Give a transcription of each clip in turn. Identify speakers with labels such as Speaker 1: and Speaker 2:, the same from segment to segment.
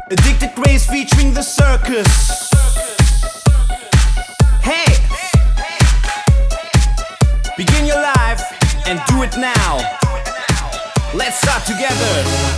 Speaker 1: Addicted Grace featuring the circus. Hey! Begin your life and do it now. Let's start together.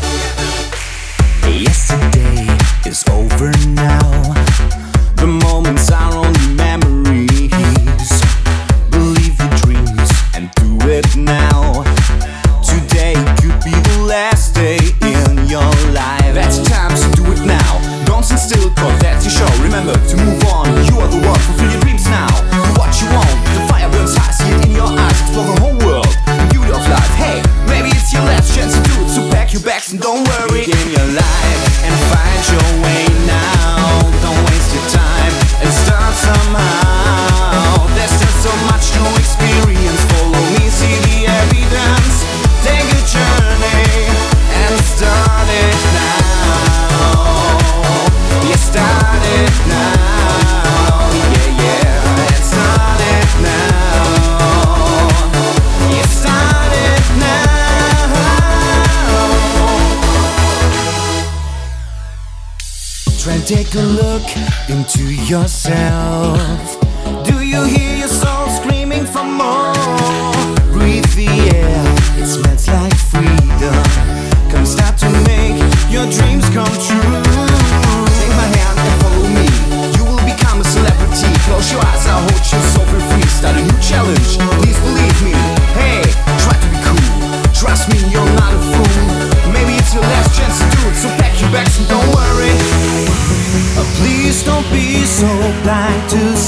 Speaker 2: Yesterday is over now.
Speaker 1: The moments are only memories.
Speaker 2: Believe your dreams
Speaker 1: And do it now.
Speaker 2: Today could be the last day in your life.
Speaker 1: That's time, so do it now. Don't sit still, cause that's your show. Remember to move on. You are the one, fulfill your dreams now. Do what you want, the fire burns high. See it in your eyes, explore the whole world, the beauty of life. Hey, maybe it's your last chance to do it, so pack your bags and don't worry.
Speaker 2: Begin your life and find your way now. Don't waste your time and start somehow. There's just so much to experience. Follow me, see the evidence. Take a journey and start it now. Yeah, start it now. Yeah, yeah, and start it now. Yeah, start it now. Try and take a look into yourself. Do you hear your soul screaming for more? Breathe the air, it smells like freedom. Come start to make your dreams come true. Take my hand and follow me. You will become a celebrity. Close your eyes, I'll hold you so feel free. Start a new challenge, please believe me. Hey, try to be cool. Trust me, you're not a fool. Maybe it's your last chance to do it, so pack your bags and don't worry. Please don't be so blind to